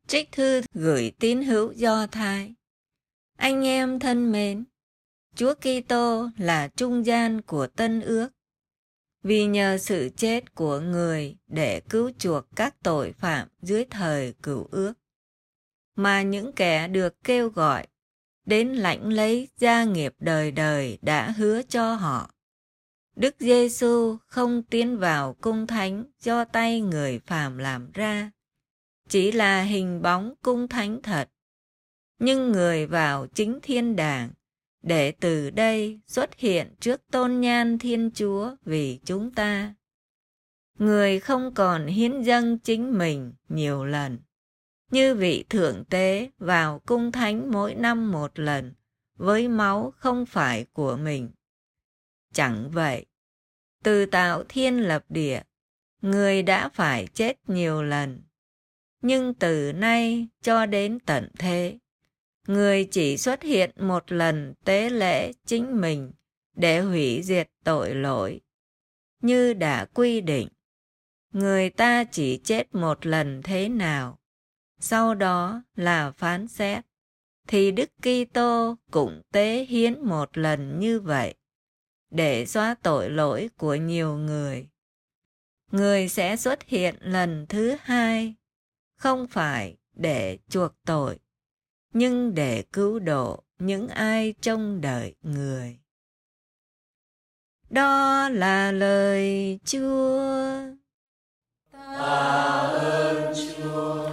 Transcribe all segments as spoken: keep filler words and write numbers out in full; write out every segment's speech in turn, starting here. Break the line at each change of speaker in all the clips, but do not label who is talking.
Trích thư gửi tín hữu Do Thái. Anh em thân mến, Chúa Kitô là trung gian của Tân Ước. Vì nhờ sự chết của người để cứu chuộc các tội phạm dưới thời Cựu Ước, mà những kẻ được kêu gọi đến lãnh lấy gia nghiệp đời đời đã hứa cho họ. Đức Giêsu không tiến vào cung thánh do tay người phàm làm ra, chỉ là hình bóng cung thánh thật, nhưng người vào chính thiên đàng để từ đây xuất hiện trước tôn nhan Thiên Chúa vì chúng ta. Người không còn hiến dâng chính mình nhiều lần, như vị thượng tế vào cung thánh mỗi năm một lần với máu không phải của mình. Chẳng vậy, từ tạo thiên lập địa, người đã phải chết nhiều lần, nhưng từ nay cho đến tận thế, người chỉ xuất hiện một lần tế lễ chính mình để hủy diệt tội lỗi. Như đã quy định, người ta chỉ chết một lần thế nào, sau đó là phán xét, thì Đức Kitô cũng tế hiến một lần như vậy, để xóa tội lỗi của nhiều người. Người sẽ xuất hiện lần thứ hai, không phải để chuộc tội, nhưng để cứu độ những ai trông đợi người. Đó là lời Chúa.
Ta ơn Chúa.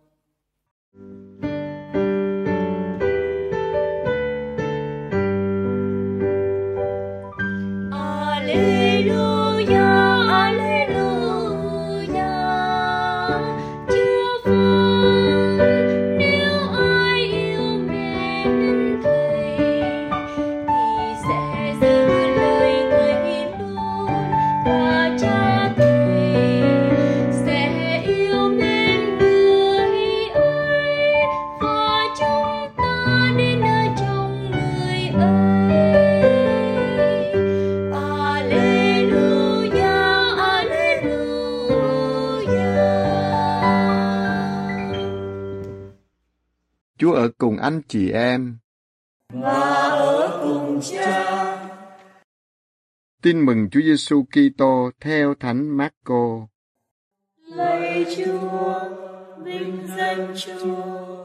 Chúa ở cùng anh chị em
và ở cùng Cha.
Tin mừng Chúa Giêsu Kitô theo Thánh Mác-cô.
Lạy Chúa, vinh danh Chúa.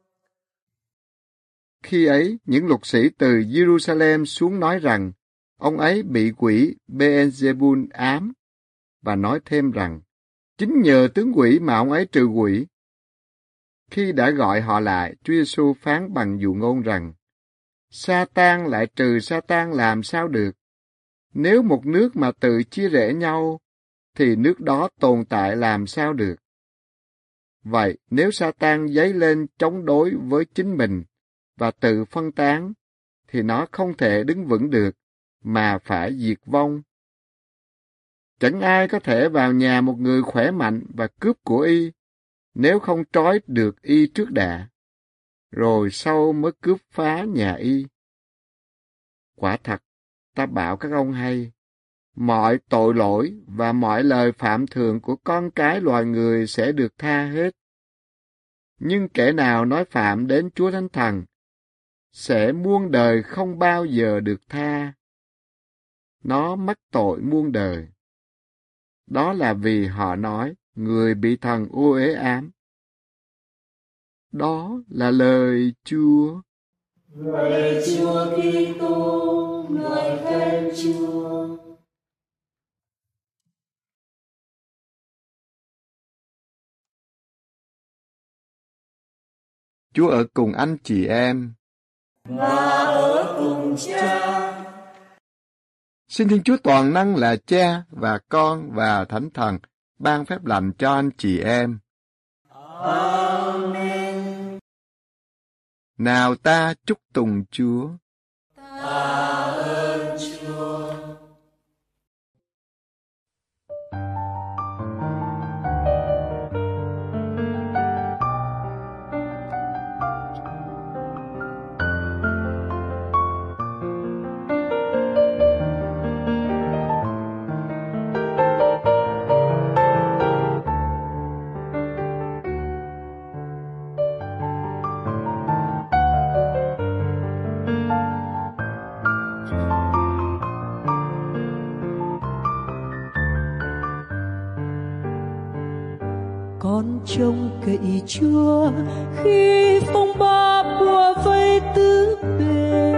Khi ấy, những luật sĩ từ Jerusalem xuống nói rằng ông ấy bị quỷ Beelzebul ám, và nói thêm rằng chính nhờ tướng quỷ mà ông ấy trừ quỷ. Khi đã gọi họ lại, Chúa Giêsu phán bằng dụ ngôn rằng: Sa-tan lại trừ Sa-tan làm sao được? Nếu một nước mà tự chia rẽ nhau, thì nước đó tồn tại làm sao được? Vậy, nếu Sa-tan dấy lên chống đối với chính mình và tự phân tán, thì nó không thể đứng vững được, mà phải diệt vong. Chẳng ai có thể vào nhà một người khỏe mạnh và cướp của y, nếu không trói được y trước đã, rồi sau mới cướp phá nhà y. Quả thật, ta bảo các ông hay, mọi tội lỗi và mọi lời phạm thượng của con cái loài người sẽ được tha hết. Nhưng kẻ nào nói phạm đến Chúa Thánh Thần, sẽ muôn đời không bao giờ được tha. Nó mắc tội muôn đời. Đó là vì họ nói, người bị thần ô uế ám. Đó là lời Chúa.
Lạy Chúa Kitô, ngợi khen Chúa.
Chúa ở cùng anh chị em
và ở cùng Cha.
Xin Thiên Chúa toàn năng là Cha và Con và Thánh Thần ban phép lành cho anh chị em.
Amen.
Nào ta chúc tùng Chúa.
Ta ơn Chúa.
con trông cậy Chúa khi phong ba bùa vây tứ bề.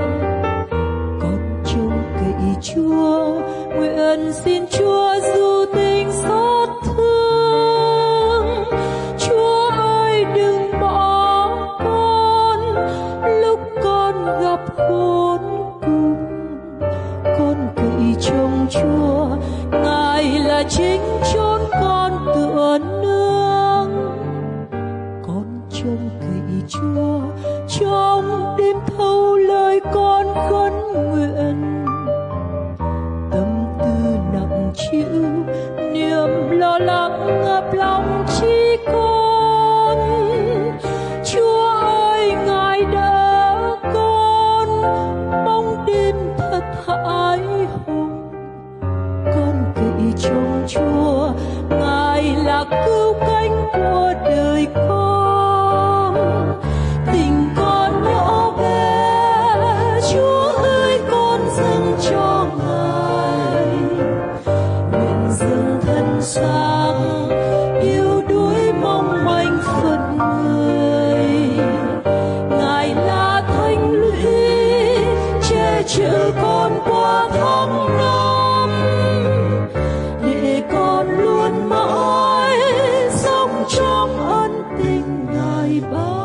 Con trông cậy Chúa, nguyện xin Chúa du tình xót thương. Chúa ơi đừng bỏ con lúc con gặp khốn cùng. Con cậy trông Chúa, Ngài là chính chốn con tựa nương. Con trông cậy Chúa, trong đêm thâu lời con khấn nguyện. Tâm tư nặng chịu, niềm lo lắng ngập lòng chi con. Chúa ơi Ngài đỡ con, bóng đêm thật hãi hùng. Con cậy trông Chúa, Ngài là cứu cánh của đời con. Tình con nhỏ bé, Chúa ơi con dâng cho Ngài. Nguyện dâng thân sang, yêu đuối mong manh phận người. Ngài là thanh lũy, che chở con qua tháng năm, để con luôn mãi sống trong ân tình Ngài ban.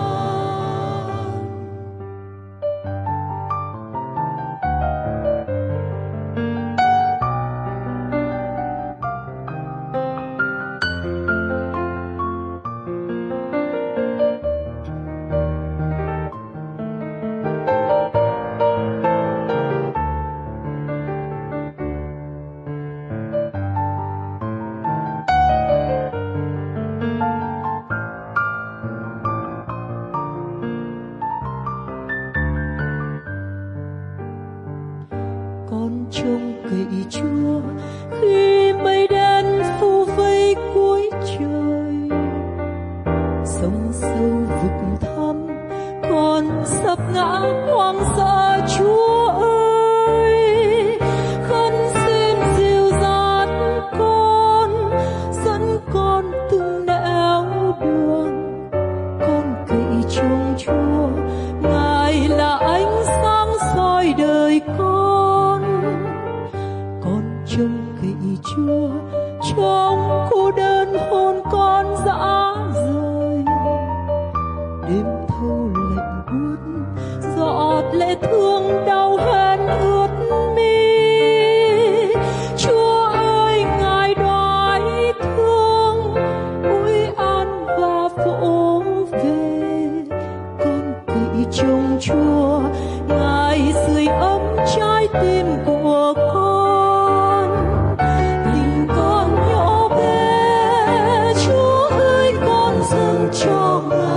Con trông cậy Chúa khi mây đen phủ vây cuối trời. Sông sâu vực thẳm, con sắp ngã hoang dã. Chúa ơi, khấn xin dìu dắt con, dẫn con từng nẻo đường. Con cậy trông Chúa, Ngài là ánh sáng soi đời con. Con trông cậy Chúa, trong cô đơn hồn con dã rời. Đêm thâu lạnh buốt, giọt lệ thương đau hèn ướt mi. Chúa ơi Ngài đoái thương, ủi an và vỗ về. Con cậy trông Chúa, Ngài sưởi ấm trái tim của con. Tình con nhỏ bé, Chúa ơi con dâng cho Ngài.